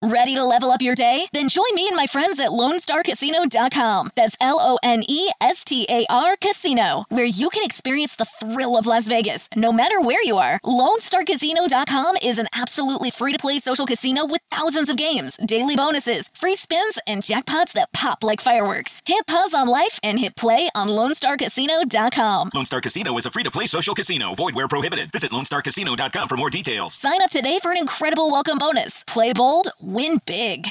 Ready to level up your day? Then join me and my friends at LoneStarCasino.com. That's LoneStar Casino, where you can experience the thrill of Las Vegas, no matter where you are. LoneStarCasino.com is an absolutely free-to-play social casino with thousands of games, daily bonuses, free spins, and jackpots that pop like fireworks. Hit pause on life and hit play on LoneStarCasino.com. Lone Star Casino is a free-to-play social casino. Void where prohibited. Visit LoneStarCasino.com for more details. Sign up today for an incredible welcome bonus. Play bold, win big.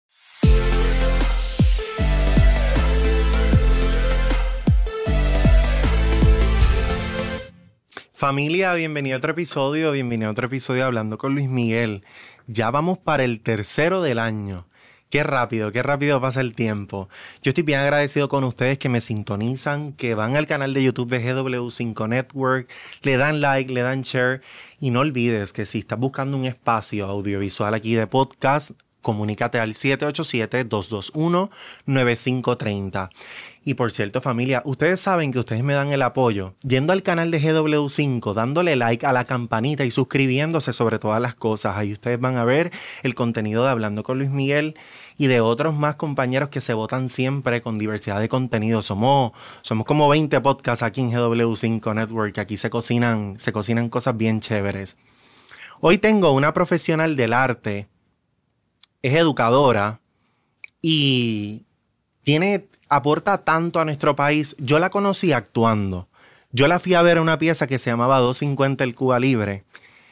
Familia, bienvenido a otro episodio de Hablando con Luis Miguel. Ya vamos para el tercero del año. Qué rápido pasa el tiempo. Yo estoy bien agradecido con ustedes que me sintonizan, que van al canal de YouTube de GW5 Network, le dan like, le dan share. Y no olvides que si estás buscando un espacio audiovisual aquí de podcast, comunícate al 787-221-9530. Y por cierto, familia, ustedes saben que ustedes me dan el apoyo yendo al canal de GW5, dándole like a la campanita y suscribiéndose sobre todas las cosas. Ahí ustedes van a ver el contenido de Hablando con Luis Miguel y de otros más compañeros que se votan siempre con diversidad de contenido. Somos como 20 podcasts aquí en GW5 Network, que aquí se cocinan cosas bien chéveres. Hoy tengo una profesional del arte. Es educadora y aporta tanto a nuestro país. Yo la conocí actuando. Yo la fui a ver a una pieza que se llamaba 250 el Cuba Libre.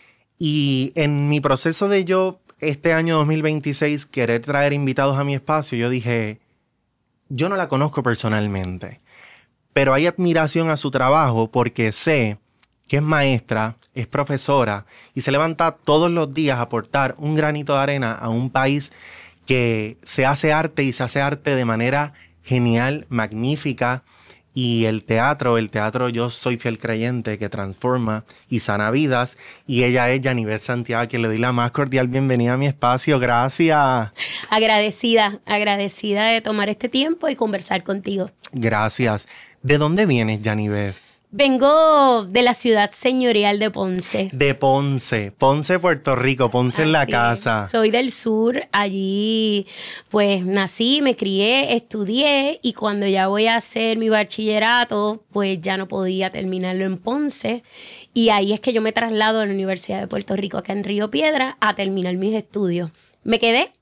Y en mi proceso de yo, este año 2026, querer traer invitados a mi espacio, yo dije, yo no la conozco personalmente, pero hay admiración a su trabajo porque sé que es maestra, es profesora y se levanta todos los días a aportar un granito de arena a un país que se hace arte y se hace arte de manera genial, magnífica. Y el teatro, yo soy fiel creyente que transforma y sana vidas. Y ella es Yanivet Santiago, que le doy la más cordial bienvenida a mi espacio. Gracias. Agradecida de tomar este tiempo y conversar contigo. Gracias. ¿De dónde vienes, Yanivet? Vengo de la ciudad señorial de Ponce. De Ponce, Puerto Rico, Ponce en la casa. Soy del sur, allí pues nací, me crié, estudié y cuando ya voy a hacer mi bachillerato, pues ya no podía terminarlo en Ponce. Y ahí es que yo me traslado a la Universidad de Puerto Rico, acá en Río Piedra, a terminar mis estudios. Me quedé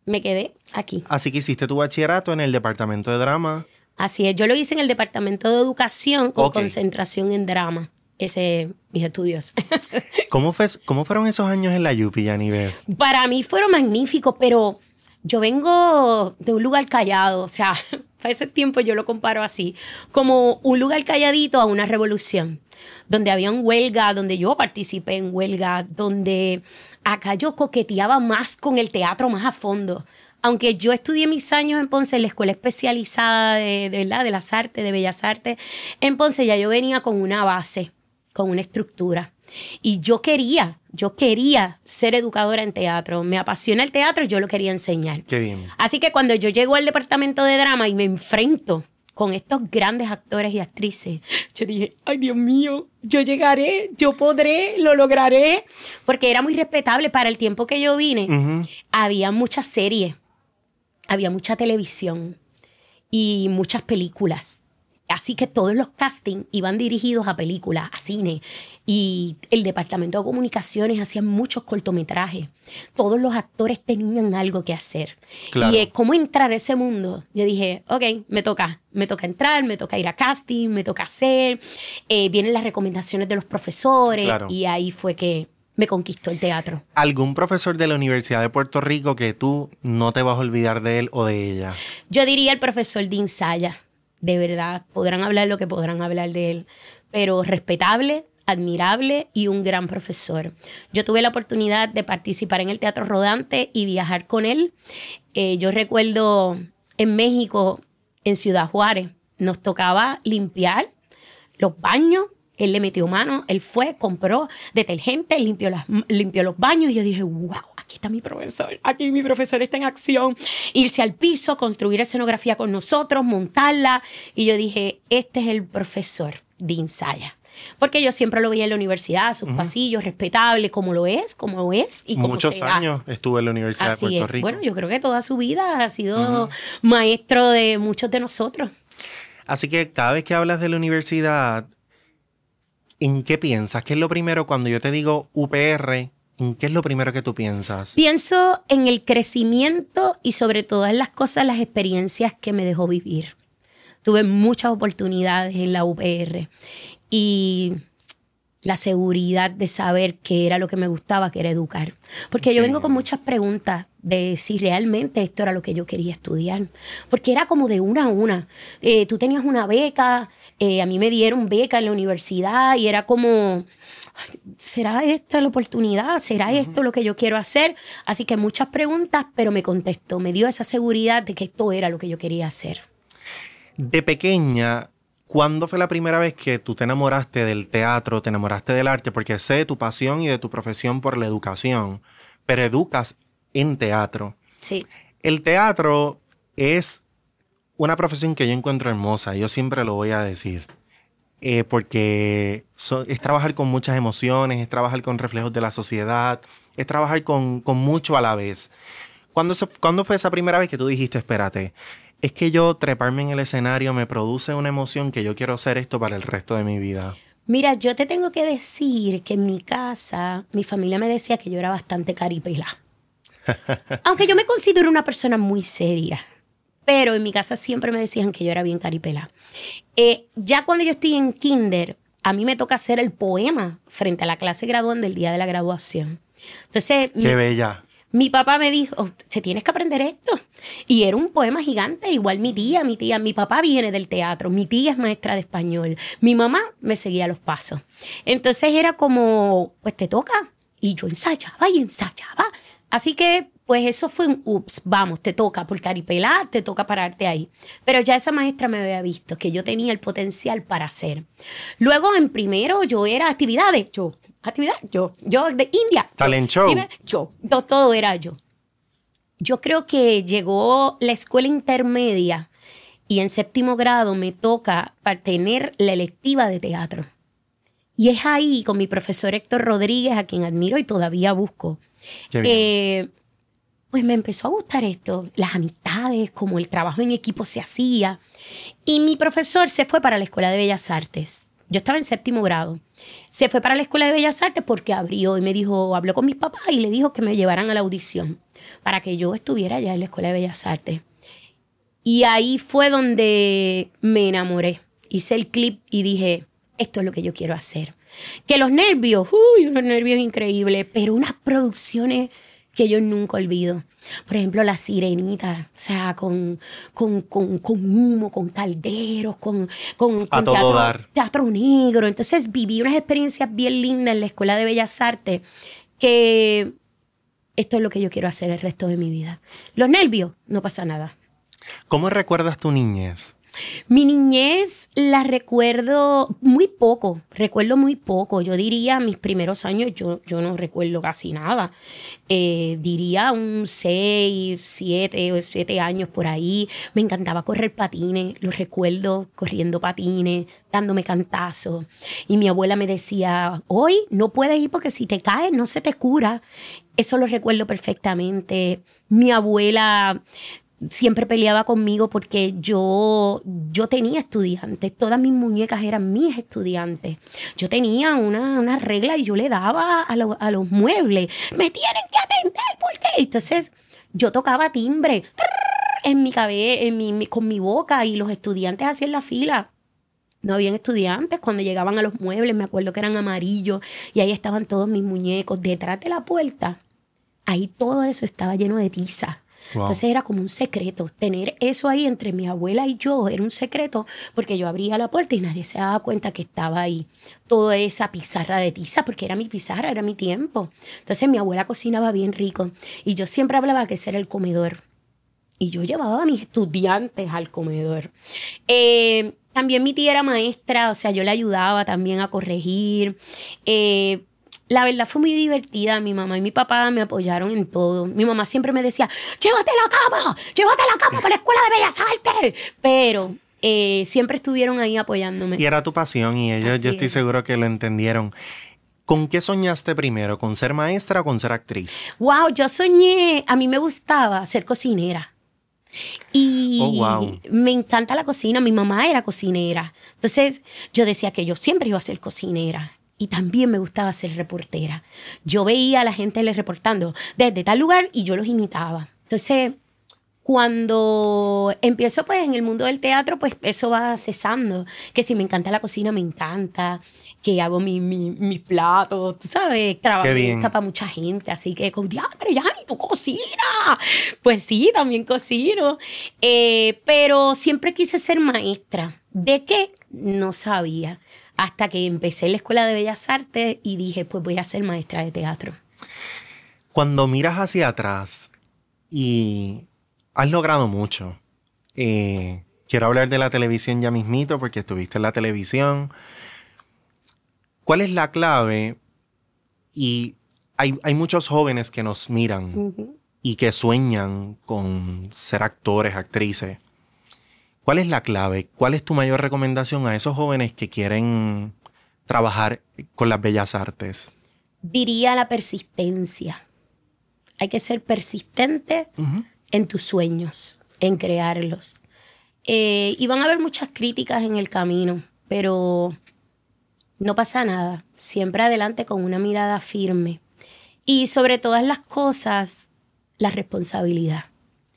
aquí. Así que hiciste tu bachillerato en el departamento de drama. Así es, yo lo hice en el Departamento de Educación con concentración en drama. Mis estudios. ¿Cómo fueron esos años en la Yupi, Yanivet? Para mí fueron magníficos, pero yo vengo de un lugar callado. O sea, para ese tiempo yo lo comparo así, como un lugar calladito a una revolución, donde había un huelga, donde yo participé en huelga, donde acá yo coqueteaba más con el teatro más a fondo. Aunque yo estudié mis años en Ponce, en la escuela especializada de las artes, de bellas artes, en Ponce ya yo venía con una base, con una estructura. Y yo quería ser educadora en teatro. Me apasiona el teatro y yo lo quería enseñar. Qué bien. Así que cuando yo llego al departamento de drama y me enfrento con estos grandes actores y actrices, yo dije, ay Dios mío, yo llegaré, yo podré, lo lograré. Porque era muy respetable para el tiempo que yo vine. Uh-huh. Había muchas series. Había mucha televisión y muchas películas. Así que todos los castings iban dirigidos a películas, a cine. Y el departamento de comunicaciones hacía muchos cortometrajes. Todos los actores tenían algo que hacer. Claro. Y cómo entrar a ese mundo. Yo dije, ok, me toca entrar, me toca ir a casting, me toca hacer. Vienen las recomendaciones de los profesores. Claro. Y ahí fue que me conquistó el teatro. ¿Algún profesor de la Universidad de Puerto Rico que tú no te vas a olvidar de él o de ella? Yo diría el profesor Dean Saya. De verdad, podrán hablar lo que podrán hablar de él, pero respetable, admirable y un gran profesor. Yo tuve la oportunidad de participar en el Teatro Rodante y viajar con él. Yo recuerdo en México, en Ciudad Juárez, nos tocaba limpiar los baños. Él le metió mano, él fue, compró detergente, limpió los baños y yo dije, wow, aquí está mi profesor, aquí mi profesor está en acción. Irse al piso, construir escenografía con nosotros, montarla. Y yo dije, este es el profesor Dean Saya. Porque yo siempre lo veía en la universidad, sus pasillos, respetable, como lo es y como Muchos será. años estuve en la Universidad Así de Puerto es. Rico. Bueno, yo creo que toda su vida ha sido maestro de muchos de nosotros. Así que cada vez que hablas de la universidad, ¿en qué piensas? ¿Qué es lo primero cuando yo te digo UPR? ¿En qué es lo primero que tú piensas? Pienso en el crecimiento y sobre todas las cosas, las experiencias que me dejó vivir. Tuve muchas oportunidades en la UPR y la seguridad de saber qué era lo que me gustaba, que era educar. Porque yo vengo con muchas preguntas de si realmente esto era lo que yo quería estudiar. Porque era como de una a una. Tú tenías una beca, a mí me dieron beca en la universidad y era como... ¿será esta la oportunidad? ¿Será esto lo que yo quiero hacer? Así que muchas preguntas, pero me contestó, me dio esa seguridad de que esto era lo que yo quería hacer. De pequeña, ¿cuándo fue la primera vez que tú te enamoraste del teatro, te enamoraste del arte? Porque sé de tu pasión y de tu profesión por la educación, pero educas en teatro. Sí. El teatro es una profesión que yo encuentro hermosa, yo siempre lo voy a decir. Porque es trabajar con muchas emociones, es trabajar con reflejos de la sociedad, es trabajar con mucho a la vez. ¿Cuándo fue esa primera vez que tú dijiste, espérate, es que yo treparme en el escenario me produce una emoción que yo quiero hacer esto para el resto de mi vida? Mira, yo te tengo que decir que en mi casa, mi familia me decía que yo era bastante caripela. Aunque yo me considero una persona muy seria. Pero en mi casa siempre me decían que yo era bien caripela. Ya cuando yo estoy en kinder, a mí me toca hacer el poema frente a la clase graduanda del día de la graduación. Entonces, ¡qué bella! Mi papá me dijo, se tienes que aprender esto. Y era un poema gigante, igual mi papá viene del teatro, mi tía es maestra de español, mi mamá me seguía los pasos. Entonces era como, pues te toca. Y yo ensayaba y ensayaba. Así que pues eso fue un ups, vamos, te toca por caripelá, te toca pararte ahí. Pero ya esa maestra me había visto que yo tenía el potencial para hacer. Luego en primero yo era actividades, yo de India. Talent show. Yo, todo era yo. Yo creo que llegó la escuela intermedia y en 7º grado me toca para tener la electiva de teatro. Y es ahí con mi profesor Héctor Rodríguez, a quien admiro y todavía busco. Qué bien. Pues me empezó a gustar esto, las amistades, cómo el trabajo en equipo se hacía. Y mi profesor se fue para la Escuela de Bellas Artes. Yo estaba en 7º grado. Se fue para la Escuela de Bellas Artes porque abrió y me dijo, habló con mis papás y le dijo que me llevaran a la audición para que yo estuviera allá en la Escuela de Bellas Artes. Y ahí fue donde me enamoré. Hice el clip y dije, esto es lo que yo quiero hacer. Que los nervios, unos nervios increíbles, pero unas producciones que yo nunca olvido. Por ejemplo, La Sirenita, o sea, con humo, con calderos, con teatro negro. Entonces viví unas experiencias bien lindas en la Escuela de Bellas Artes que esto es lo que yo quiero hacer el resto de mi vida. Los nervios, no pasa nada. ¿Cómo recuerdas tu niñez? Mi niñez la recuerdo muy poco, Yo diría mis primeros años, yo no recuerdo casi nada. Diría un 6, 7 años por ahí. Me encantaba correr patines, los recuerdo corriendo patines, dándome cantazos. Y mi abuela me decía, hoy no puedes ir porque si te caes no se te cura. Eso lo recuerdo perfectamente. Mi abuela siempre peleaba conmigo porque yo tenía estudiantes. Todas mis muñecas eran mis estudiantes. Yo tenía una regla y yo le daba a los muebles. Me tienen que atender, ¿por qué? Entonces yo tocaba timbre en mi cabeza, con mi boca y los estudiantes hacían la fila. No habían estudiantes cuando llegaban a los muebles. Me acuerdo que eran amarillos y ahí estaban todos mis muñecos. Detrás de la puerta, ahí todo eso estaba lleno de tiza. Wow. Entonces era como un secreto. Tener eso ahí entre mi abuela y yo era un secreto porque yo abría la puerta y nadie se daba cuenta que estaba ahí. Toda esa pizarra de tiza, porque era mi pizarra, era mi tiempo. Entonces mi abuela cocinaba bien rico y yo siempre hablaba que ese era el comedor. Y yo llevaba a mis estudiantes al comedor. También mi tía era maestra, o sea, yo le ayudaba también a corregir. La verdad fue muy divertida. Mi mamá y mi papá me apoyaron en todo. Mi mamá siempre me decía, llévate la cama para la Escuela de Bellas Artes. Pero siempre estuvieron ahí apoyándome. Y era tu pasión y ellos, yo estoy seguro que lo entendieron. ¿Con qué soñaste primero? ¿Con ser maestra o con ser actriz? Wow, yo soñé, a mí me gustaba ser cocinera. Y me encanta la cocina, mi mamá era cocinera. Entonces yo decía que yo siempre iba a ser cocinera. Y también me gustaba ser reportera. Yo veía a la gente reportando desde tal lugar y yo los imitaba. Entonces, cuando empiezo pues en el mundo del teatro, pues eso va cesando. Que si me encanta la cocina, me encanta. Que hago mis platos, tú sabes, trabajo para mucha gente. Así que, diatre, Yanni, ¿tú cocinas? Pues sí, también cocino. Pero siempre quise ser maestra. ¿De qué? No sabía. Hasta que empecé en la Escuela de Bellas Artes y dije, pues voy a ser maestra de teatro. Cuando miras hacia atrás y has logrado mucho. Quiero hablar de la televisión ya mismito porque estuviste en la televisión. ¿Cuál es la clave? Y hay muchos jóvenes que nos miran y que sueñan con ser actores, actrices. ¿Cuál es la clave? ¿Cuál es tu mayor recomendación a esos jóvenes que quieren trabajar con las bellas artes? Diría la persistencia. Hay que ser persistente en tus sueños, en crearlos. Y van a haber muchas críticas en el camino, pero no pasa nada. Siempre adelante con una mirada firme. Y sobre todas las cosas, la responsabilidad.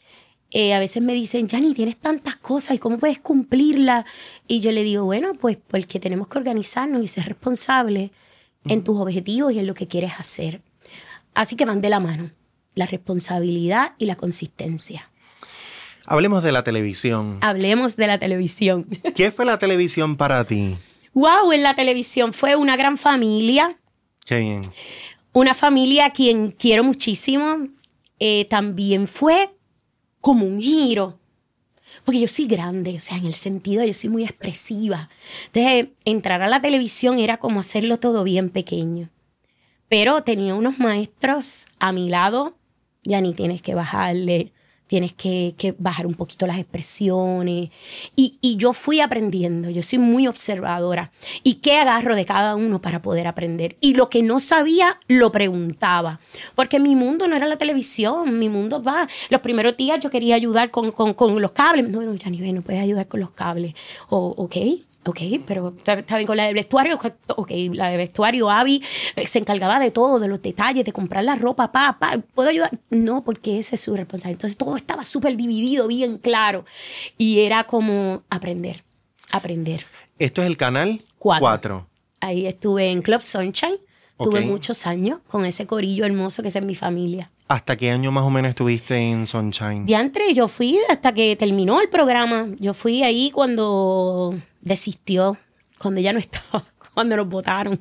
A veces me dicen, Yanni, tienes tantas cosas, ¿y cómo puedes cumplirlas? Y yo le digo, bueno, pues porque tenemos que organizarnos y ser responsables en tus objetivos y en lo que quieres hacer. Así que van de la mano, la responsabilidad y la consistencia. Hablemos de la televisión. Hablemos de la televisión. ¿Qué fue la televisión para ti? Wow, en la televisión fue una gran familia. Qué bien. Una familia a quien quiero muchísimo. También fue como un giro, porque yo soy grande, o sea, en el sentido de yo soy muy expresiva. Entonces, entrar a la televisión era como hacerlo todo bien pequeño. Pero tenía unos maestros a mi lado, ya ni tienes que bajarle, tienes que bajar un poquito las expresiones. Y yo fui aprendiendo, yo soy muy observadora. ¿Y qué agarro de cada uno para poder aprender? Y lo que no sabía, lo preguntaba. Porque mi mundo no era la televisión, mi mundo va. Los primeros días yo quería ayudar con los cables. No, Yanni, no puedes ayudar con los cables. Ok, pero está bien con la de vestuario. Ok, la de vestuario, Abby se encargaba de todo, de los detalles, de comprar la ropa, ¿puedo ayudar? No, porque ese es su responsabilidad. Entonces todo estaba súper dividido, bien claro. Y era como aprender. ¿Esto es el canal 4? Ahí estuve en Club Sunshine. Tuve Okay. muchos años con ese corillo hermoso que es mi familia. ¿Hasta qué año más o menos estuviste en Sunshine? Diantre, yo fui hasta que terminó el programa. Yo fui ahí cuando desistió, cuando ya no estaba, cuando nos votaron.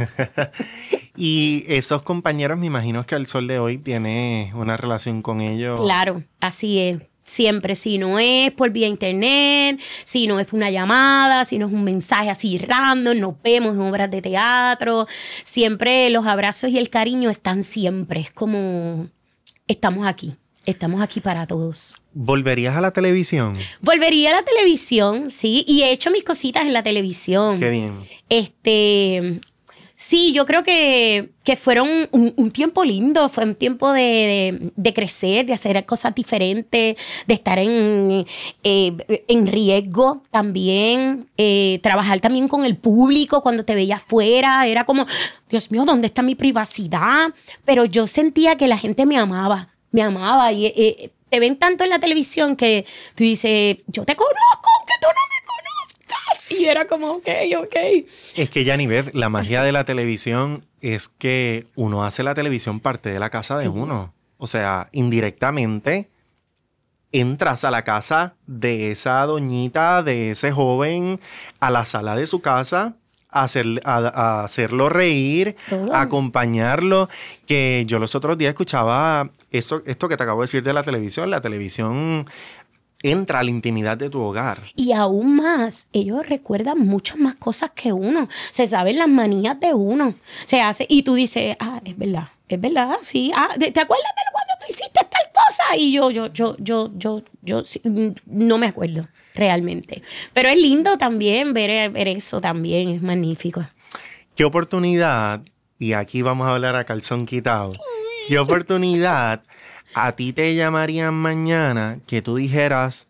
Y esos compañeros, me imagino que al sol de hoy tienes una relación con ellos. Claro, así es. Siempre, si no es por vía internet, si no es una llamada, si no es un mensaje así random, nos vemos en obras de teatro. Siempre los abrazos y el cariño están siempre. Es como, estamos aquí para todos. ¿Volverías a la televisión? Volvería a la televisión, sí, y he hecho mis cositas en la televisión. Qué bien. Sí, yo creo que fueron un tiempo lindo, fue un tiempo de crecer, de hacer cosas diferentes, de estar en riesgo también, trabajar también con el público cuando te veía afuera, era como, Dios mío, ¿dónde está mi privacidad? Pero yo sentía que la gente me amaba y te ven tanto en la televisión que tú dices, yo te conozco, aunque tú no me conozcas. Y era como, ok. Es que, Yanibeth, la magia de la televisión es que uno hace la televisión parte de la casa de uno. O sea, indirectamente entras a la casa de esa doñita, de ese joven, a la sala de su casa, a hacerlo reír, a acompañarlo. Que yo los otros días escuchaba esto que te acabo de decir de la televisión. La televisión entra a la intimidad de tu hogar. Y aún más, ellos recuerdan muchas más cosas que uno. Se saben las manías de uno. Se hace, y tú dices, es verdad, sí. ¿Te acuerdas de cuando tú hiciste tal cosa? cosa. Y yo sí, no me acuerdo realmente. Pero es lindo también ver eso también, es magnífico. ¿Qué oportunidad, y aquí vamos a hablar a calzón quitado, qué oportunidad a ti te llamarían mañana que tú dijeras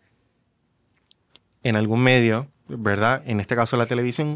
en algún medio, ¿verdad? En este caso la televisión,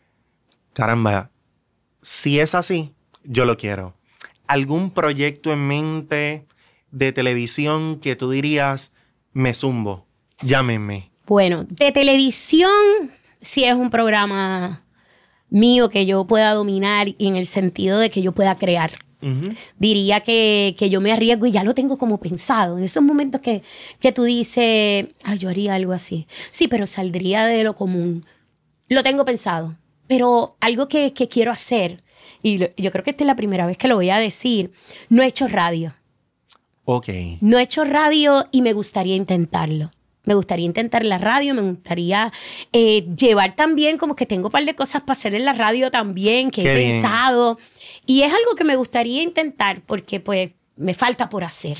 caramba, si es así, yo lo quiero. ¿Algún proyecto en mente de televisión que tú dirías, me zumbo, llámenme? Bueno, de televisión, sí es un programa mío que yo pueda dominar y en el sentido de que yo pueda crear. Uh-huh. Diría que yo me arriesgo y ya lo tengo como pensado. En esos momentos que tú dices, yo haría algo así. Sí, pero saldría de lo común. Lo tengo pensado. Pero algo que quiero hacer, y yo creo que esta es la primera vez que lo voy a decir, no he hecho radio. Ok. No he hecho radio y me gustaría intentarlo. Me gustaría intentar la radio, me gustaría llevar también, como que tengo un par de cosas para hacer en la radio también, que he pensado. Y es algo que me gustaría intentar porque pues me falta por hacer.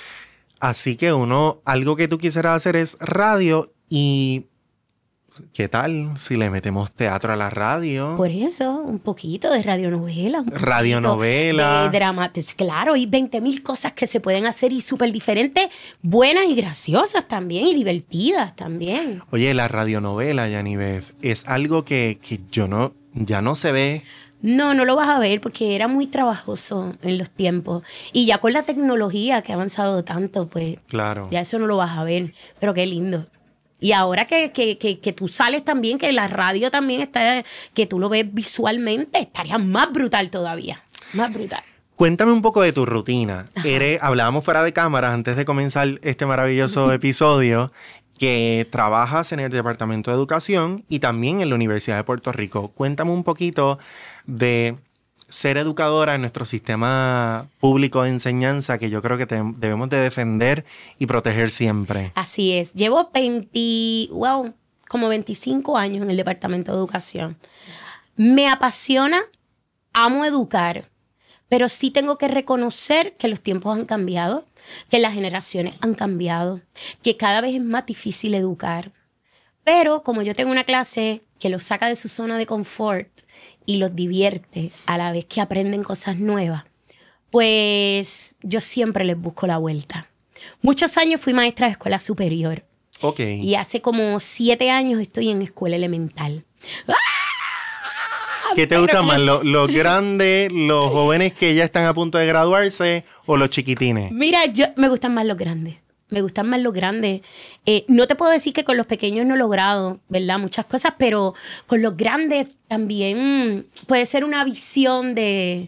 Así que algo que tú quisieras hacer es radio y... ¿Qué tal si le metemos teatro a la radio? Por eso, un poquito de radionovela. Radionovela. De drama. Claro, hay 20,000 cosas que se pueden hacer y súper diferentes, buenas y graciosas también y divertidas también. Oye, la radionovela, Yanives, es algo que ya no se ve. No lo vas a ver porque era muy trabajoso en los tiempos. Y ya con la tecnología que ha avanzado tanto, pues claro, ya eso no lo vas a ver. Pero qué lindo. Y ahora que tú sales también, que la radio también está, que tú lo ves visualmente, estaría más brutal todavía. Más brutal. Cuéntame un poco de tu rutina. Hablábamos fuera de cámaras antes de comenzar este maravilloso episodio, que trabajas en el Departamento de Educación y también en la Universidad de Puerto Rico. Cuéntame un poquito de ser educadora en nuestro sistema público de enseñanza, que yo creo que debemos de defender y proteger siempre. Así es. Llevo como 25 años en el Departamento de Educación. Me apasiona, amo educar, pero sí tengo que reconocer que los tiempos han cambiado, que las generaciones han cambiado, que cada vez es más difícil educar. Pero como yo tengo una clase que los saca de su zona de confort y los divierte a la vez que aprenden cosas nuevas, pues yo siempre les busco la vuelta. Muchos años fui maestra de escuela superior. Ok. Y hace como 7 años estoy en escuela elemental. ¿Qué te gusta más? ¿Los grandes, los jóvenes que ya están a punto de graduarse o los chiquitines? Mira, me gustan más los grandes. Me gustan más los grandes. No te puedo decir que con los pequeños no he logrado, ¿verdad? Muchas cosas, pero con los grandes también puede ser una visión de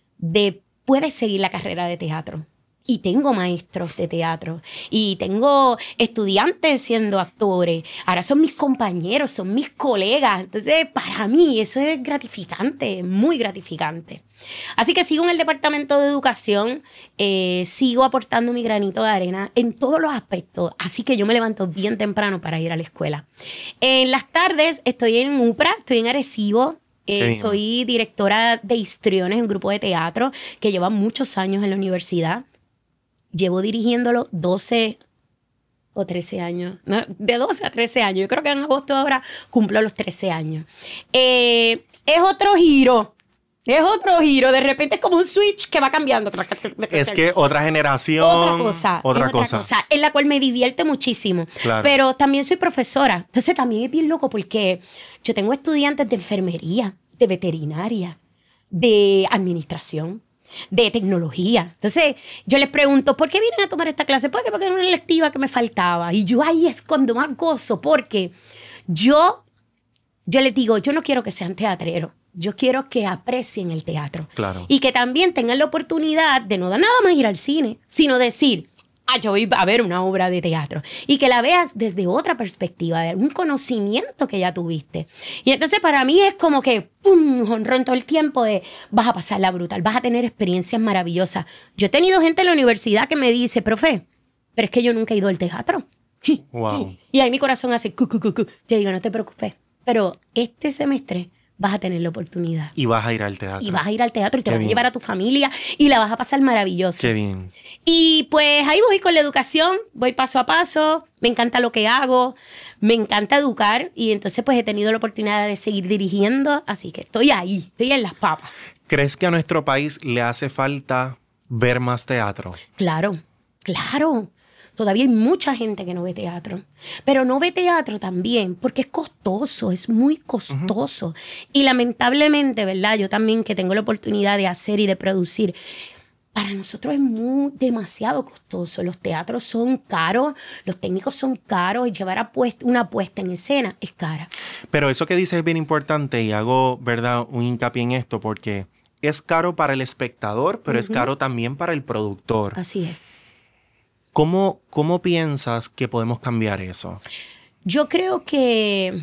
puedes seguir la carrera de teatro. Y tengo maestros de teatro. Y tengo estudiantes siendo actores. Ahora son mis compañeros, son mis colegas. Entonces, para mí eso es gratificante, muy gratificante. Así que sigo en el Departamento de Educación, sigo aportando mi granito de arena en todos los aspectos. Así que yo me levanto bien temprano para ir a la escuela. En las tardes estoy en UPRA, estoy en Arecibo. Soy directora de histriones, un grupo de teatro que lleva muchos años en la universidad. Llevo dirigiéndolo 12 o 13 años, ¿no? De 12 a 13 años. Yo creo que en agosto ahora cumplo los 13 años. Es otro giro. Es otro giro. De repente es como un switch que va cambiando. Es que otra generación. Otra cosa. En la cual me divierte muchísimo. Claro. Pero también soy profesora. Entonces también es bien loco porque yo tengo estudiantes de enfermería, de veterinaria, de administración, de tecnología. Entonces, yo les pregunto, ¿por qué vienen a tomar esta clase? Porque era una electiva que me faltaba. Y yo ahí es cuando más gozo, porque yo les digo, yo no quiero que sean teatreros. Yo quiero que aprecien el teatro. Claro. Y que también tengan la oportunidad de no nada más ir al cine, sino decir, yo voy a ver una obra de teatro. Y que la veas desde otra perspectiva, de un conocimiento que ya tuviste. Y entonces para mí es como que, ¡pum!, jonrón todo el tiempo de vas a pasarla brutal, vas a tener experiencias maravillosas. Yo he tenido gente en la universidad que me dice, profe, pero es que yo nunca he ido al teatro. Wow. Y ahí mi corazón hace cu. Yo digo, no te preocupes, pero este semestre vas a tener la oportunidad. Y vas a ir al teatro. Y vas a ir al teatro y te Qué vas a bien. llevar a tu familia y la vas a pasar maravilloso. Qué bien. Y pues ahí voy con la educación, voy paso a paso, me encanta lo que hago, me encanta educar y entonces pues he tenido la oportunidad de seguir dirigiendo, así que estoy ahí, estoy en las papas. ¿Crees que a nuestro país le hace falta ver más teatro? Claro, claro. Todavía hay mucha gente que no ve teatro, pero no ve teatro también porque es costoso, es muy costoso. Y lamentablemente, ¿verdad? Yo también que tengo la oportunidad de hacer y de producir, para nosotros es demasiado costoso. Los teatros son caros, los técnicos son caros y llevar una puesta en escena es cara. Pero eso que dices es bien importante y hago, ¿verdad?, un hincapié en esto porque es caro para el espectador, pero es caro también para el productor. Así es. ¿Cómo piensas que podemos cambiar eso? Yo creo que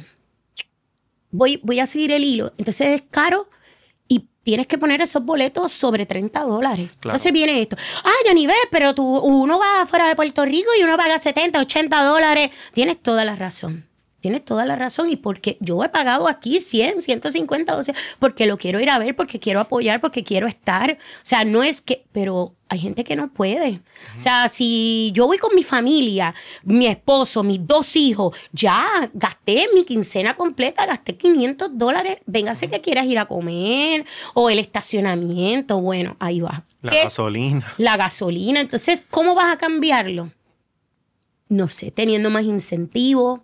voy a seguir el hilo. Entonces es caro y tienes que poner esos boletos sobre $30. Claro. Entonces viene esto. Yanivel, pero uno va fuera de Puerto Rico y uno paga $70, $80. Tienes toda la razón. Tienes toda la razón. Y porque yo he pagado aquí 100, 150, 200, porque lo quiero ir a ver, porque quiero apoyar, porque quiero estar. O sea, no es que... Pero hay gente que no puede. O sea, si yo voy con mi familia, mi esposo, mis 2 hijos, ya gasté mi quincena completa, gasté $500. Véngase que quieras ir a comer o el estacionamiento. Bueno, ahí va. La ¿Qué? gasolina. La gasolina. Entonces, ¿cómo vas a cambiarlo? No sé, teniendo más incentivos,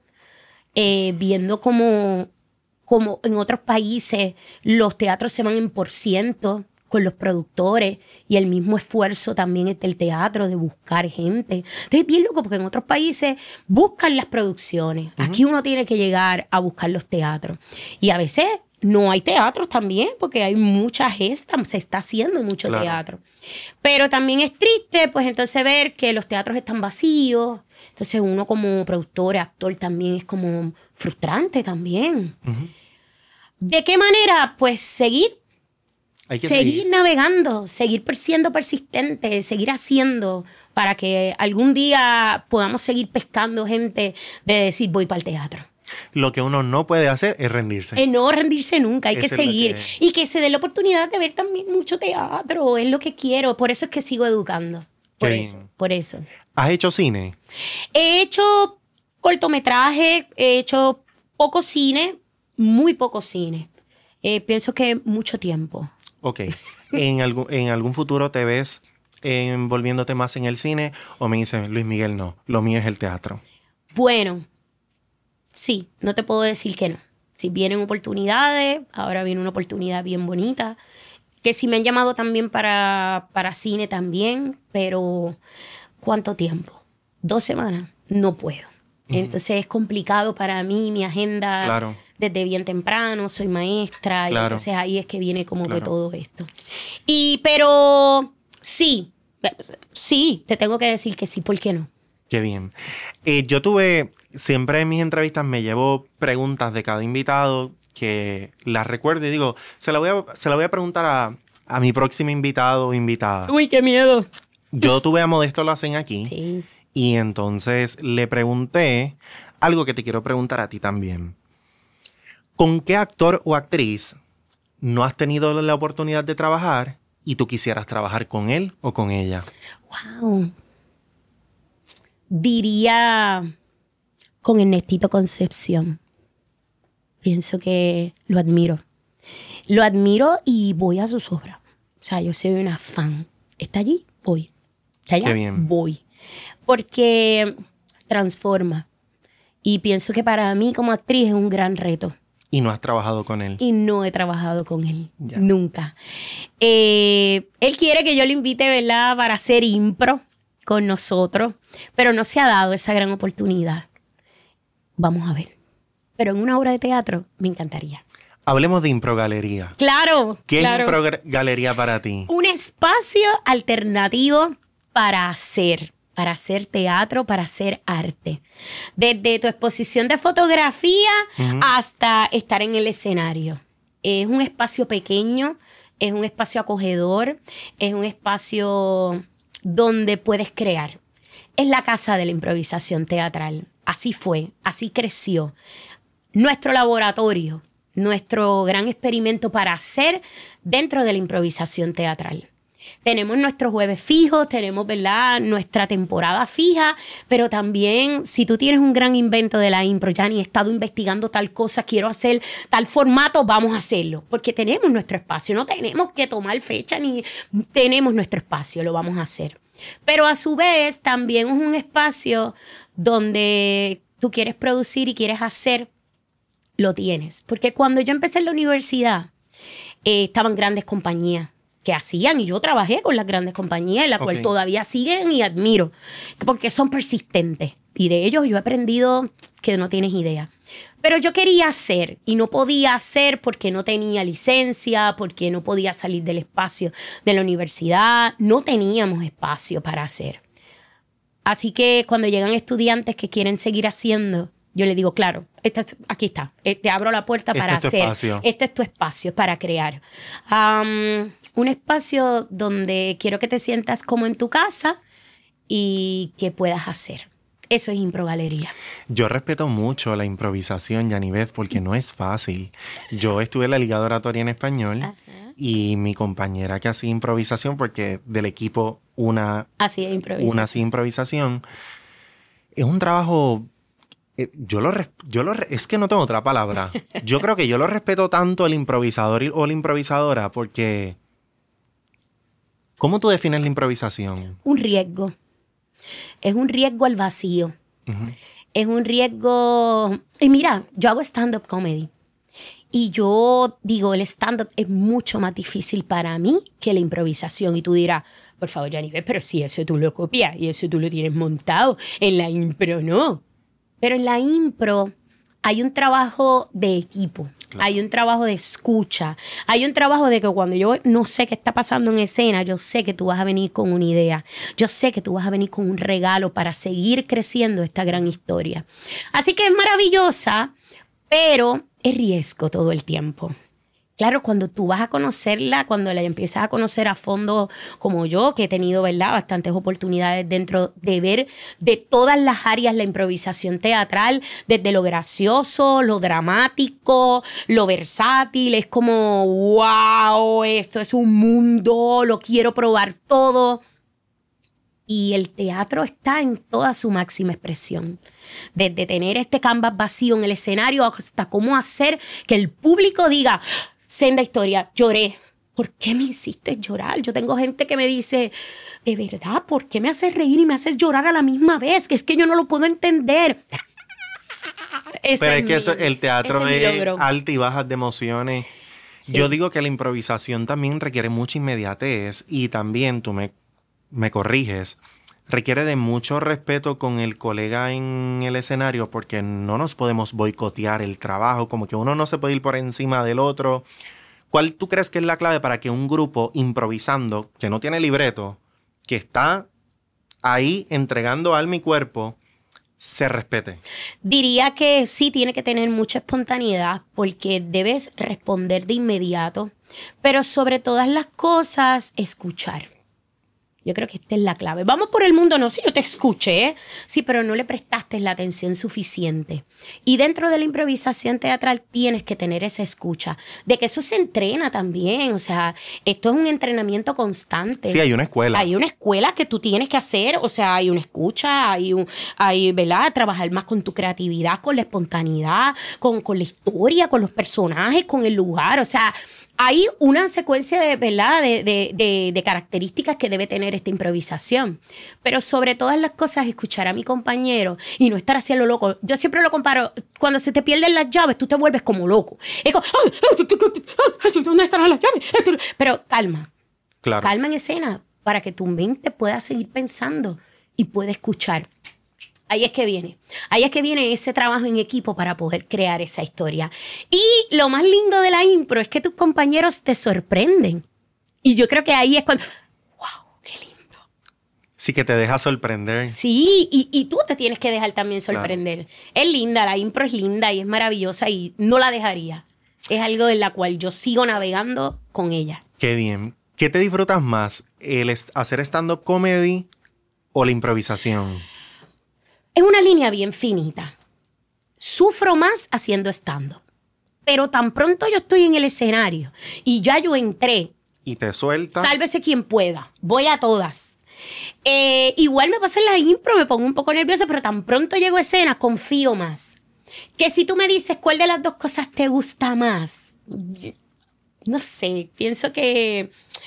viendo como en otros países los teatros se van en % con los productores y el mismo esfuerzo también del teatro de buscar gente. Entonces, bien loco, porque en otros países buscan las producciones. Aquí uno tiene que llegar a buscar los teatros. Y a veces no hay teatros también, porque hay mucha gesta, se está haciendo mucho Claro. teatro. Pero también es triste, pues entonces ver que los teatros están vacíos. Entonces uno como productor, actor también es como frustrante también. ¿De qué manera? Pues seguir Hay que seguir navegando, seguir siendo persistente, seguir haciendo para que algún día podamos seguir pescando gente de decir voy para el teatro. Lo que uno no puede hacer es rendirse. No rendirse nunca, hay que Eso es lo seguir. que- Y que se dé la oportunidad de ver también mucho teatro, es lo que quiero. Por eso es que sigo educando. Por Qué eso, bien. por eso. ¿Has hecho cine? He hecho cortometraje, he hecho poco cine, muy poco cine. Pienso que mucho tiempo. Ok. ¿En algún futuro te ves envolviéndote más en el cine? ¿O me dices, Luis Miguel, no, lo mío es el teatro? Bueno, sí, no te puedo decir que no. Si vienen oportunidades, ahora viene una oportunidad bien bonita, que sí me han llamado también para cine también, pero ¿cuánto tiempo? 2 semanas, no puedo. Entonces es complicado para mí, mi agenda Claro. desde bien temprano, soy maestra, y Claro. entonces ahí es que viene como Claro. que todo esto. Pero sí, te tengo que decir que sí, ¿por qué no? Qué bien. Siempre en mis entrevistas me llevo preguntas de cada invitado que las recuerdo y digo, se la voy a preguntar a mi próximo invitado o invitada. Uy, qué miedo. Yo tuve a Modesto Lacen aquí Sí. y entonces le pregunté algo que te quiero preguntar a ti también. ¿Con qué actor o actriz no has tenido la oportunidad de trabajar y tú quisieras trabajar con él o con ella? Wow. Diría con Ernestito Concepción. Pienso que lo admiro. Lo admiro y voy a sus obras. O sea, yo soy una fan. ¿Está allí? Voy. ¿Está allá? Qué bien. Voy. Porque transforma. Y pienso que para mí como actriz es un gran reto. Y no has trabajado con él. Y no he trabajado con él. Ya. Nunca. Él quiere que yo lo invite, ¿verdad?, para hacer impro con nosotros. Pero no se ha dado esa gran oportunidad. Vamos a ver. Pero en una obra de teatro me encantaría. Hablemos de Improgalería. Claro. ¿Qué claro. es Improgalería para ti? Un espacio alternativo para hacer teatro, para hacer arte. Desde tu exposición de fotografía hasta estar en el escenario. Es un espacio pequeño, es un espacio acogedor, es un espacio donde puedes crear. Es la casa de la improvisación teatral. Así fue, así creció. Nuestro laboratorio nuestro gran experimento para hacer dentro de la improvisación teatral. Tenemos nuestros jueves fijos, tenemos, ¿verdad?, nuestra temporada fija, pero también si tú tienes un gran invento de la impro, ya ni he estado investigando tal cosa, quiero hacer tal formato, vamos a hacerlo, porque tenemos nuestro espacio, no tenemos que tomar fecha ni tenemos nuestro espacio, lo vamos a hacer. Pero a su vez también es un espacio donde tú quieres producir y quieres hacer, lo tienes. Porque cuando yo empecé en la universidad, estaban grandes compañías que hacían, y yo trabajé con las grandes compañías, la cual todavía siguen y admiro, porque son persistentes. Y de ellos yo he aprendido que no tienes idea. Pero yo quería hacer y no podía hacer porque no tenía licencia, porque no podía salir del espacio de la universidad. No teníamos espacio para hacer. Así que cuando llegan estudiantes que quieren seguir haciendo, yo les digo, claro, aquí está. Te abro la puerta para hacer. Este es tu espacio para crear. Un espacio donde quiero que te sientas como en tu casa y que puedas hacer. Eso es Improgalería. Yo respeto mucho la improvisación, Yanibeth, porque no es fácil. Yo estuve en la Liga de Oratoria en Español y mi compañera que hacía improvisación, porque del equipo una hacía improvisación. Es un trabajo... es que no tengo otra palabra. Yo creo que yo lo respeto tanto al improvisador o la improvisadora porque... ¿Cómo tú defines la improvisación? Un riesgo. Es un riesgo al vacío. Es un riesgo... Y mira, yo hago stand-up comedy. Y yo digo, el stand-up es mucho más difícil para mí que la improvisación. Y tú dirás, por favor, Yanibeth, pero si eso tú lo copias y eso tú lo tienes montado. En la impro no. Pero en la impro hay un trabajo de equipo. Claro. Hay un trabajo de escucha. Hay un trabajo de que cuando yo no sé qué está pasando en escena, yo sé que tú vas a venir con una idea. Yo sé que tú vas a venir con un regalo para seguir creciendo esta gran historia. Así que es maravillosa, pero es riesgo todo el tiempo. Claro, cuando tú vas a conocerla, cuando la empiezas a conocer a fondo como yo, que he tenido, ¿verdad?, bastantes oportunidades dentro de ver de todas las áreas la improvisación teatral, desde lo gracioso, lo dramático, lo versátil, es como, wow, esto es un mundo, lo quiero probar todo. Y el teatro está en toda su máxima expresión. Desde tener este canvas vacío en el escenario hasta cómo hacer que el público diga... Senda historia, lloré. ¿Por qué me hiciste llorar? Yo tengo gente que me dice, de verdad, ¿por qué me haces reír y me haces llorar a la misma vez? Que es que yo no lo puedo entender. Pero es que el teatro es altas y bajas de emociones. Sí. Yo digo que la improvisación también requiere mucha inmediatez y también, tú me corriges, requiere de mucho respeto con el colega en el escenario porque no nos podemos boicotear el trabajo, como que uno no se puede ir por encima del otro. ¿Cuál tú crees que es la clave para que un grupo improvisando, que no tiene libreto, que está ahí entregando alma y cuerpo, se respete? Diría que sí tiene que tener mucha espontaneidad porque debes responder de inmediato, pero sobre todas las cosas, escuchar. Yo creo que esta es la clave. Vamos por el mundo, no, sí, yo te escuché, ¿eh? Sí, pero no le prestaste la atención suficiente. Y dentro de la improvisación teatral tienes que tener esa escucha, de que eso se entrena también. O sea, esto es un entrenamiento constante. Sí, hay una escuela. Hay una escuela que tú tienes que hacer, o sea, hay una escucha, hay ¿verdad? Trabajar más con tu creatividad, con la espontaneidad, con la historia, con los personajes, con el lugar, o sea... Hay una secuencia de características que debe tener esta improvisación. Pero sobre todas las cosas, escuchar a mi compañero y no estar haciendo loco. Yo siempre lo comparo. Cuando se te pierden las llaves, tú te vuelves como loco. Es como, ¿dónde están las llaves? Pero calma. Claro. Calma en escena para que tu mente pueda seguir pensando y pueda escuchar. Ahí es que viene ese trabajo en equipo para poder crear esa historia. Y lo más lindo de la impro es que tus compañeros te sorprenden. Y yo creo que ahí es cuando, wow, qué lindo. Sí, que te deja sorprender. Sí, y tú te tienes que dejar también sorprender. Claro. Es linda, la impro es linda y es maravillosa y no la dejaría. Es algo en la cual yo sigo navegando con ella. Qué bien. ¿Qué te disfrutas más? ¿El hacer stand-up comedy o la improvisación? Es una línea bien finita. Sufro más haciendo stand-up. pero tan pronto yo estoy en el escenario y ya yo entré, Y te suelta. sálvese quien pueda, voy a todas. Igual me pasa en la impro, me pongo un poco nerviosa, pero tan pronto llego a escena, confío más. Que si tú me dices cuál de las dos cosas te gusta más, no sé, pienso que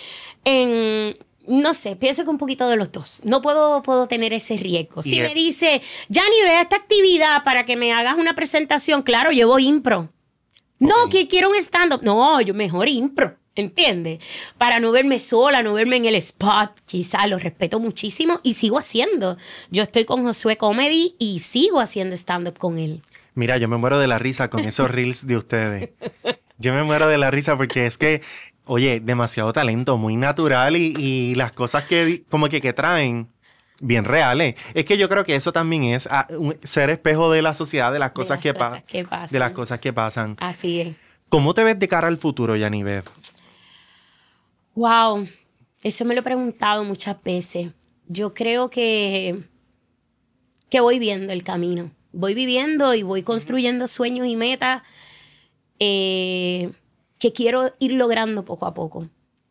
pienso que un poquito de los dos. No puedo tener ese riesgo. Si me dice, Yanni, ve a esta actividad para que me hagas una presentación, claro, llevo impro. No, que quiero un stand-up. No, yo mejor impro, ¿entiendes? Para no verme sola, no verme en el spot. Quizá lo respeto muchísimo y sigo haciendo. Yo estoy con Josué Comedy y sigo haciendo stand-up con él. Mira, yo me muero de la risa con esos reels de ustedes. Yo me muero de la risa porque es que, oye, demasiado talento, muy natural y las cosas que como que traen, bien reales. Es que yo creo que eso también es ser espejo de la sociedad, de las cosas que pasan. De las cosas que pasan. Así es. ¿Cómo te ves de cara al futuro, Yanibeth? Wow, eso me lo he preguntado muchas veces. Yo creo que voy viendo el camino. Voy viviendo y voy construyendo sueños y metas que quiero ir logrando poco a poco.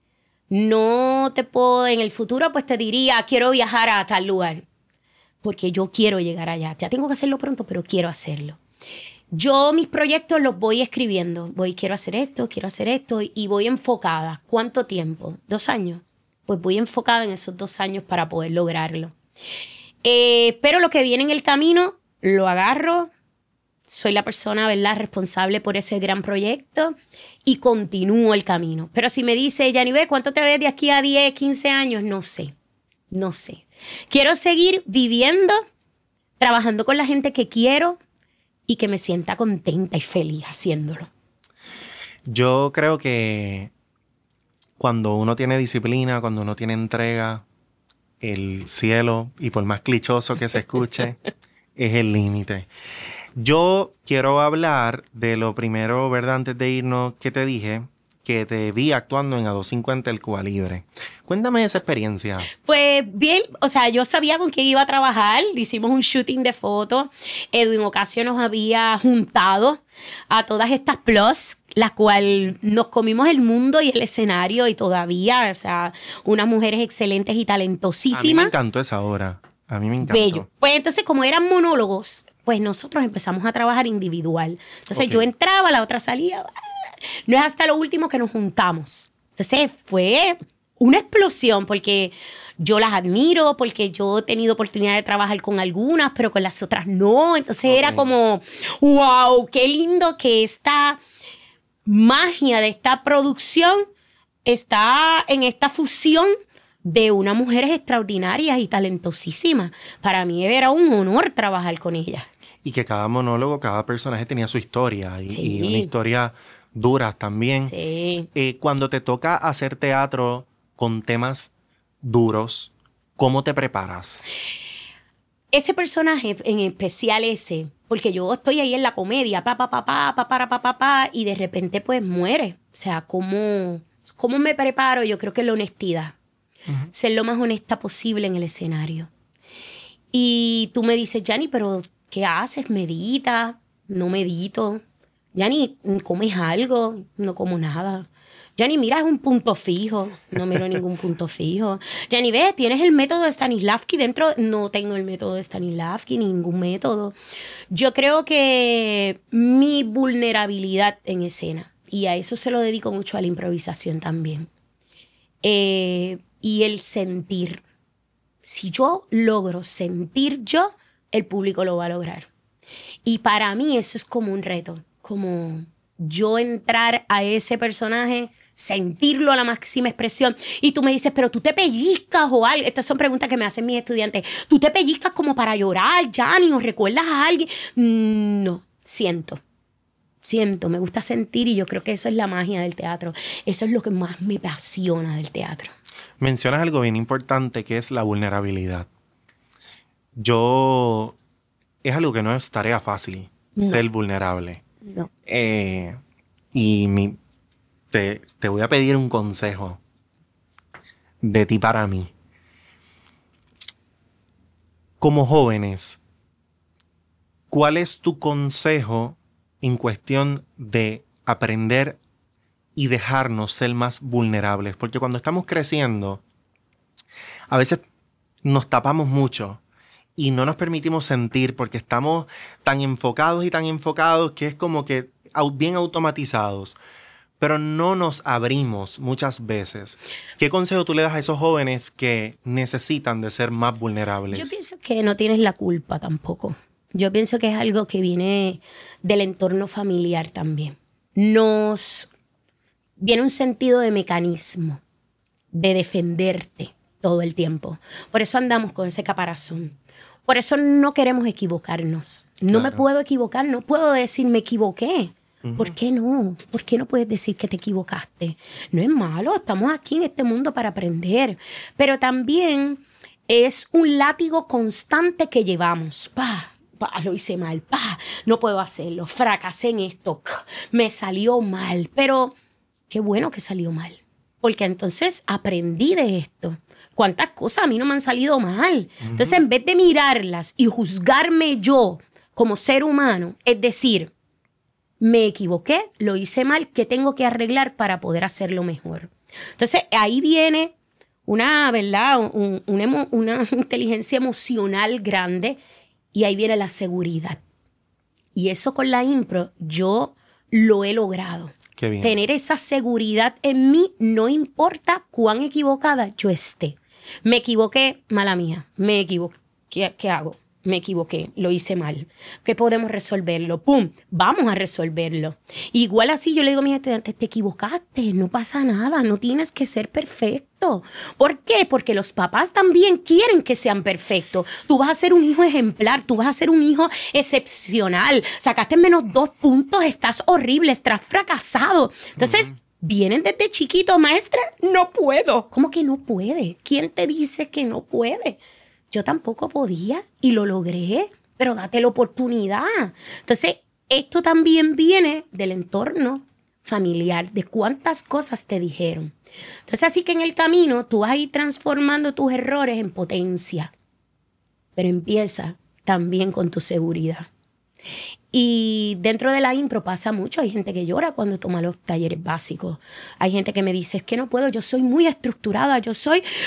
No te puedo, en el futuro pues te diría, quiero viajar a tal lugar, porque yo quiero llegar allá. Ya tengo que hacerlo pronto, pero quiero hacerlo. Yo mis proyectos los voy escribiendo. Quiero hacer esto, y voy enfocada. ¿Cuánto tiempo? 2 años. Pues voy enfocada en esos 2 años para poder lograrlo. Pero lo que viene en el camino, lo agarro. Soy la persona, ¿verdad?, responsable por ese gran proyecto y continúo el camino. Pero si me dice, Yanibeth, ¿cuánto te ves de aquí a 10, 15 años? No sé. Quiero seguir viviendo, trabajando con la gente que quiero y que me sienta contenta y feliz haciéndolo. Yo creo que cuando uno tiene disciplina, cuando uno tiene entrega, el cielo, y por más clichoso que se escuche, es el límite. Yo quiero hablar de lo primero, ¿verdad? Antes de irnos, que te dije que te vi actuando en A250 el Cuba Libre. Cuéntame esa experiencia. Pues bien, o sea, yo sabía con quién iba a trabajar. Hicimos un shooting de fotos. Edwin Ocasio nos había juntado a todas estas plus, las cuales nos comimos el mundo y el escenario y todavía, o sea, unas mujeres excelentes y talentosísimas. A mí me encantó esa obra. A mí me encantó. Bello. Pues entonces, como eran monólogos, pues nosotros empezamos a trabajar individual. Entonces yo entraba, la otra salía. No es hasta lo último que nos juntamos. Entonces fue una explosión porque yo las admiro, porque yo he tenido oportunidad de trabajar con algunas, pero con las otras no. Entonces era como, wow, qué lindo que esta magia de esta producción está en esta fusión de unas mujeres extraordinarias y talentosísimas. Para mí era un honor trabajar con ellas. Y que cada monólogo, cada personaje tenía su historia y una historia dura también. Sí. Cuando te toca hacer teatro con temas duros, ¿cómo te preparas? Ese personaje en especial porque yo estoy ahí en la comedia, y de repente pues muere. O sea, ¿cómo me preparo? Yo creo que la honestidad. Uh-huh. Ser lo más honesta posible en el escenario. Y tú me dices, Yanni, pero ¿qué haces? ¿Meditas? No medito. Yanni, ¿comes algo? No como nada. Yanni, mira, es un punto fijo. No miro ningún punto fijo. Yanni, ve, ¿tienes el método de Stanislavski dentro? No tengo el método de Stanislavski, ningún método. Yo creo que mi vulnerabilidad en escena, y a eso se lo dedico mucho a la improvisación también, y el sentir. Si yo logro sentir yo, el público lo va a lograr. Y para mí eso es como un reto, como yo entrar a ese personaje, sentirlo a la máxima expresión. Y tú me dices, pero tú te pellizcas o algo. Estas son preguntas que me hacen mis estudiantes. ¿Tú te pellizcas como para llorar, Yanni, o recuerdas a alguien? No, siento, me gusta sentir, y yo creo que eso es la magia del teatro. Eso es lo que más me apasiona del teatro. Mencionas algo bien importante, que es la vulnerabilidad. Es algo que no es tarea fácil, ser vulnerable. No. Y te voy a pedir un consejo de ti para mí. Como jóvenes, ¿cuál es tu consejo en cuestión de aprender y dejarnos ser más vulnerables. Porque cuando estamos creciendo, a veces nos tapamos mucho y no nos permitimos sentir porque estamos tan enfocados que es como que bien automatizados. Pero no nos abrimos muchas veces. ¿Qué consejo tú le das a esos jóvenes que necesitan de ser más vulnerables? Yo pienso que no tienes la culpa tampoco. Yo pienso que es algo que viene del entorno familiar también. Viene un sentido de mecanismo, de defenderte todo el tiempo. Por eso andamos con ese caparazón. Por eso no queremos equivocarnos. No me puedo equivocar, no puedo decir me equivoqué. ¿Por qué no? ¿Por qué no puedes decir que te equivocaste? No es malo, estamos aquí en este mundo para aprender. Pero también es un látigo constante que llevamos. Lo hice mal, no puedo hacerlo, fracasé en esto, me salió mal. Pero qué bueno que salió mal, porque entonces aprendí de esto. ¿Cuántas cosas a mí no me han salido mal? Entonces, en vez de mirarlas y juzgarme yo como ser humano, es decir, me equivoqué, lo hice mal, ¿qué tengo que arreglar para poder hacerlo mejor? Entonces, ahí viene una, ¿verdad? Una inteligencia emocional grande y ahí viene la seguridad. Y eso con la impro yo lo he logrado. Qué bien. Tener esa seguridad en mí, no importa cuán equivocada yo esté. Me equivoqué, mala mía, me equivoqué. ¿Qué hago? Me equivoqué, lo hice mal. ¿Qué podemos resolverlo? ¡Pum! Vamos a resolverlo. Igual así yo le digo a mis estudiantes, te equivocaste, no pasa nada, no tienes que ser perfecto. ¿Por qué? Porque los papás también quieren que sean perfectos. Tú vas a ser un hijo ejemplar, tú vas a ser un hijo excepcional. Sacaste menos 2 puntos, estás horrible, estás fracasado. Entonces, vienen desde chiquito, maestra, no puedo. ¿Cómo que no puede? ¿Quién te dice que no puede? Yo tampoco podía y lo logré, pero date la oportunidad. Entonces, esto también viene del entorno familiar, de cuántas cosas te dijeron. Entonces, así que en el camino tú vas a ir transformando tus errores en potencia, pero empieza también con tu seguridad. Y dentro de la impro pasa mucho. Hay gente que llora cuando toma los talleres básicos. Hay gente que me dice, es que no puedo, yo soy muy estructurada, yo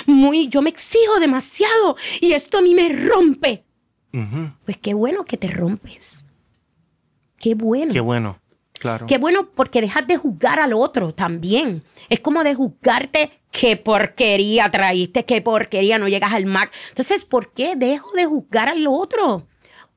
me exijo demasiado y esto a mí me rompe. Pues qué bueno que te rompes. Qué bueno. Qué bueno, claro. Qué bueno porque dejas de juzgar al otro también. Es como de juzgarte, qué porquería traíste, qué porquería, no llegas al MAC. Entonces, ¿por qué dejo de juzgar al otro?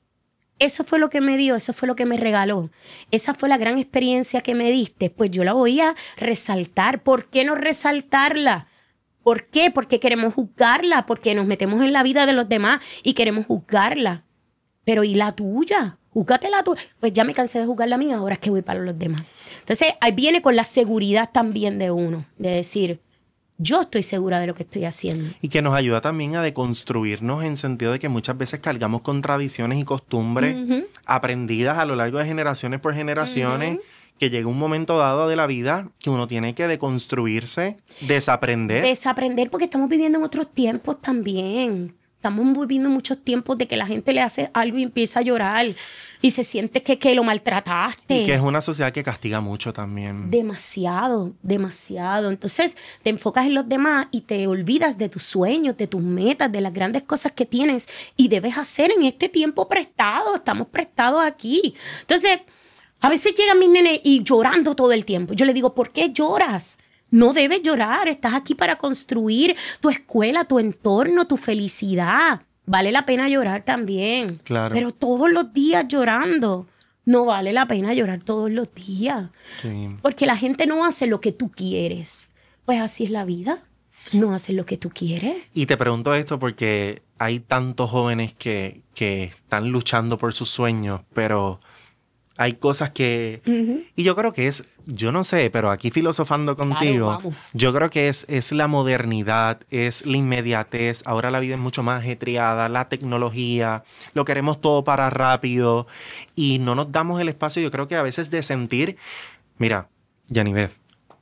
Eso fue lo que me dio, eso fue lo que me regaló. Esa fue la gran experiencia que me diste. Pues yo la voy a resaltar. ¿Por qué no resaltarla? ¿Por qué? Porque queremos juzgarla, porque nos metemos en la vida de los demás y queremos juzgarla. Pero ¿y la tuya? Júzgate la tuya. Pues ya me cansé de juzgar la mía, ahora es que voy para los demás. Entonces ahí viene con la seguridad también de uno, de decir, yo estoy segura de lo que estoy haciendo. Y que nos ayuda también a deconstruirnos en sentido de que muchas veces cargamos con tradiciones y costumbres aprendidas a lo largo de generaciones por generaciones, que llega un momento dado de la vida que uno tiene que deconstruirse, desaprender. Desaprender porque estamos viviendo en otros tiempos también. Estamos viviendo muchos tiempos de que la gente le hace algo y empieza a llorar y se siente que lo maltrataste. Y que es una sociedad que castiga mucho también. Demasiado, demasiado. Entonces te enfocas en los demás y te olvidas de tus sueños, de tus metas, de las grandes cosas que tienes y debes hacer en este tiempo prestado. Estamos prestados aquí. Entonces, a veces llegan mis nenes y llorando todo el tiempo. Yo le digo, ¿por qué lloras? No debes llorar, estás aquí para construir tu escuela, tu entorno, tu felicidad. Vale la pena llorar también. Claro. Pero todos los días llorando. No vale la pena llorar todos los días. Sí. Porque la gente no hace lo que tú quieres. Pues así es la vida. No haces lo que tú quieres. Y te pregunto esto porque hay tantos jóvenes que están luchando por sus sueños, pero hay cosas que... Y yo creo que es, yo no sé, pero aquí filosofando contigo, Claro, vamos. yo creo que es la modernidad, es la inmediatez. Ahora la vida es mucho más ajetreada, la tecnología, lo queremos todo para rápido y no nos damos el espacio, yo creo que a veces de sentir... Mira, Yanivet,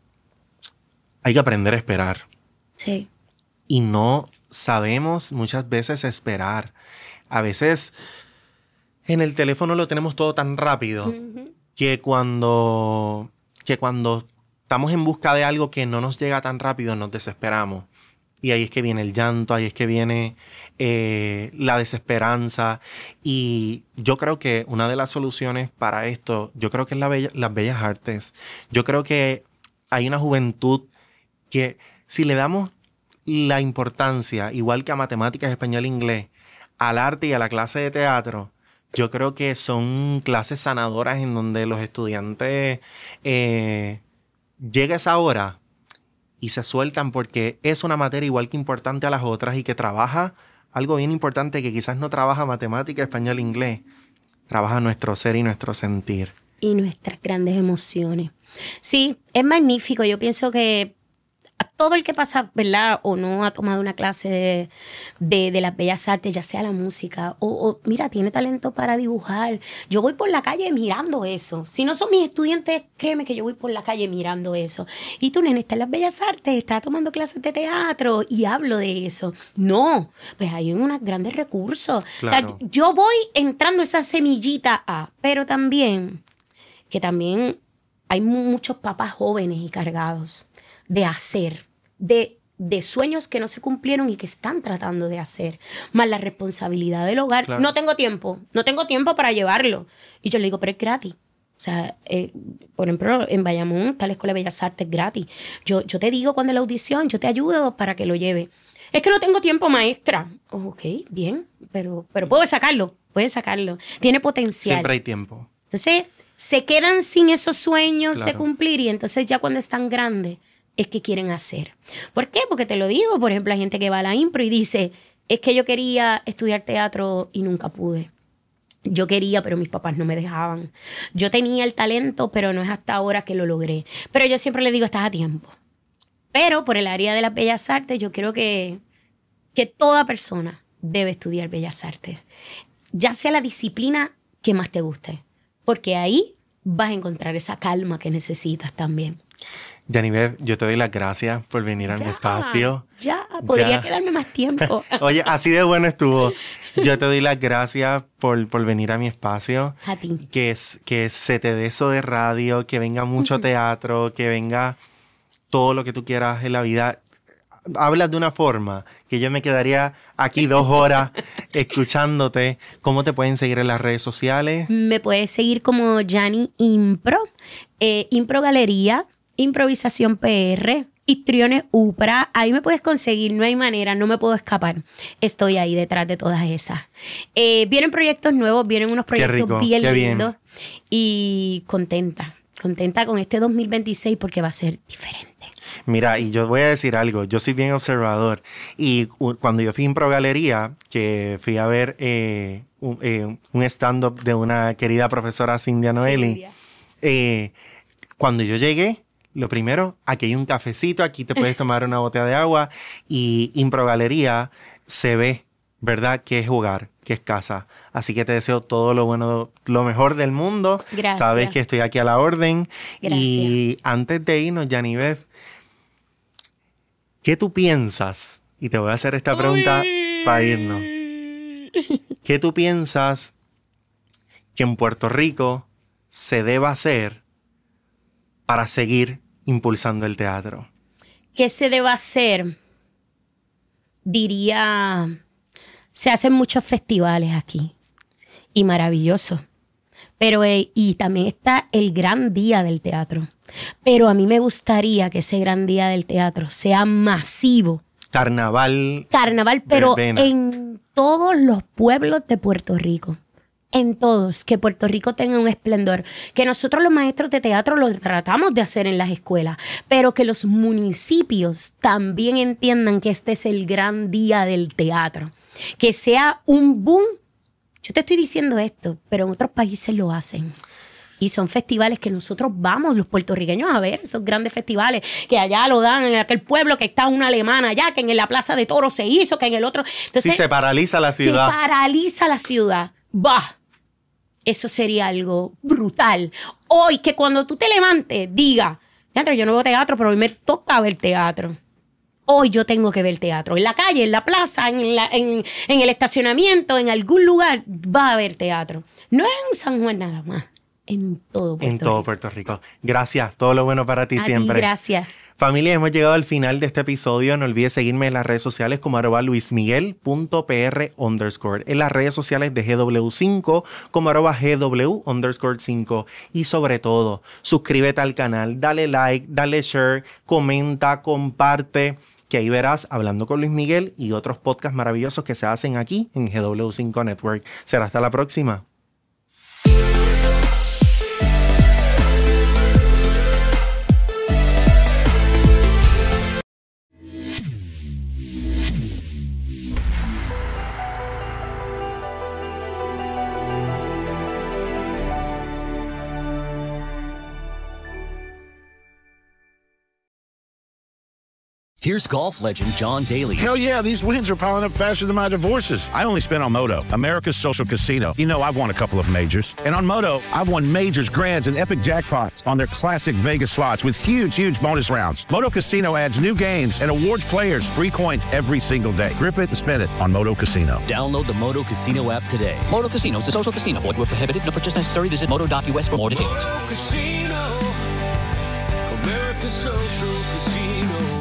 hay que aprender a esperar. Sí. Y no sabemos muchas veces esperar. A veces... En el teléfono lo tenemos todo tan rápido que cuando que cuando estamos en busca de algo que no nos llega tan rápido, nos desesperamos. Y ahí es que viene el llanto, ahí es que viene la desesperanza. Y yo creo que una de las soluciones para esto, yo creo que es las bellas artes. Yo creo que hay una juventud que si le damos la importancia, igual que a matemáticas, español e inglés, al arte y a la clase de teatro, yo creo que son clases sanadoras en donde los estudiantes llega esa hora y se sueltan porque es una materia igual que importante a las otras y que trabaja algo bien importante que quizás no trabaja matemática, español, inglés. Trabaja nuestro ser y nuestro sentir. Y nuestras grandes emociones. Sí, es magnífico. Yo pienso que a todo el que pasa, ¿verdad? O no ha tomado una clase de las bellas artes, ya sea la música, o mira, tiene talento para dibujar. Yo voy por la calle mirando eso. Si no son mis estudiantes, créeme que yo voy por la calle mirando eso. Y tú, nene, estás en las bellas artes, estás tomando clases de teatro y hablo de eso. No, pues hay unos grandes recursos. Claro. O sea, yo voy entrando esa semillita pero también, que también hay muchos papás jóvenes y cargados de hacer, de sueños que no se cumplieron y que están tratando de hacer, más la responsabilidad del hogar. Claro. No tengo tiempo para llevarlo. Y yo le digo, pero es gratis. O sea, por ejemplo, en Bayamón está la Escuela de Bellas Artes gratis. Yo te digo cuando la audición, yo te ayudo para que lo lleve. Es que no tengo tiempo, maestra. Ok, bien, pero puedes sacarlo. Tiene potencial. Siempre hay tiempo. Entonces, se quedan sin esos sueños Claro. de cumplir y entonces ya cuando están grandes es que quieren hacer. ¿Por qué? Porque te lo digo, por ejemplo, hay gente que va a la impro y dice, es que yo quería estudiar teatro y nunca pude. Yo quería, pero mis papás no me dejaban. Yo tenía el talento, pero no es hasta ahora que lo logré. Pero yo siempre le digo, estás a tiempo. Pero por el área de las bellas artes, yo creo que toda persona debe estudiar bellas artes. Ya sea la disciplina que más te guste. Porque ahí vas a encontrar esa calma que necesitas también. Yaniver, yo te doy las gracias por venir a mi espacio. Podría quedarme más tiempo. Oye, así de bueno estuvo. Yo te doy las gracias por venir a mi espacio. A ti. Que se te dé eso de radio, que venga mucho teatro, que venga todo lo que tú quieras en la vida. Hablas de una forma que yo me quedaría aquí 2 horas escuchándote. ¿Cómo te pueden seguir en las redes sociales? Me puedes seguir como Yani Impro, Impro Galería, Improvisación PR, Histriones Upra. Ahí me puedes conseguir, no hay manera, no me puedo escapar. Estoy ahí detrás de todas esas. Vienen proyectos nuevos, vienen unos proyectos rico, bien qué lindos. bien. Y contenta con este 2026 porque va a ser diferente. Mira, y yo voy a decir algo, yo soy bien observador y cuando yo fui a Impro Galería, que fui a ver un stand-up de una querida profesora Cindia Noeli, cuando yo llegué, lo primero, aquí hay un cafecito, aquí te puedes tomar una botella de agua y Impro Galería se ve, ¿verdad? Que es hogar, que es casa. Así que te deseo todo lo bueno, lo mejor del mundo. Gracias. Sabes que estoy aquí a la orden. Gracias. Y antes de irnos, Yanivet, ¿qué tú piensas? Y te voy a hacer esta pregunta para irnos. ¿Qué tú piensas que en Puerto Rico se deba hacer para seguir impulsando el teatro? ¿Qué se debe hacer? Diría, se hacen muchos festivales aquí y maravilloso. Pero, y también está el gran día del teatro. Pero a mí me gustaría que ese gran día del teatro sea masivo. Carnaval, Pero verbena. en todos los pueblos de Puerto Rico. En todos, que Puerto Rico tenga un esplendor, que nosotros los maestros de teatro lo tratamos de hacer en las escuelas, pero que los municipios también entiendan que este es el gran día del teatro, que sea un boom. Yo te estoy diciendo esto, pero en otros países lo hacen. Y son festivales que nosotros vamos, los puertorriqueños, a ver esos grandes festivales que allá lo dan en aquel pueblo que está una alemana allá, que en la Plaza de Toros se hizo, que en el otro. Entonces, sí, se paraliza la ciudad. Se paraliza la ciudad. ¡Bah! Eso sería algo brutal. Hoy, que cuando tú te levantes, diga, yo no veo teatro, pero hoy me toca ver teatro. Hoy yo tengo que ver teatro. En la calle, en la plaza, en el estacionamiento, en algún lugar va a haber teatro. No en San Juan nada más. en todo Puerto En todo Rico. Puerto Rico. Gracias. Todo lo bueno para ti A ti, siempre. gracias. Familia, hemos llegado al final de este episodio. No olvides seguirme en las redes sociales como @luismiguel.pr_. En las redes sociales de GW5 como @GW_5. Y sobre todo, suscríbete al canal, dale like, dale share, comenta, comparte, que ahí verás Hablando con Luis Miguel y otros podcasts maravillosos que se hacen aquí en GW5 Network. Será hasta la próxima. Here's golf legend John Daly. Hell yeah, these wins are piling up faster than my divorces. I only spent on Moto, America's social casino. You know, I've won a couple of majors. And on Moto, I've won majors, grands, and epic jackpots on their classic Vegas slots with huge bonus rounds. Moto Casino adds new games and awards players free coins every single day. Grip it and spin it on Moto Casino. Download the Moto Casino app today. Moto Casino is a social casino. Void where prohibited. No purchase necessary. Visit moto.us for more details. Moto Casino, America's social casino.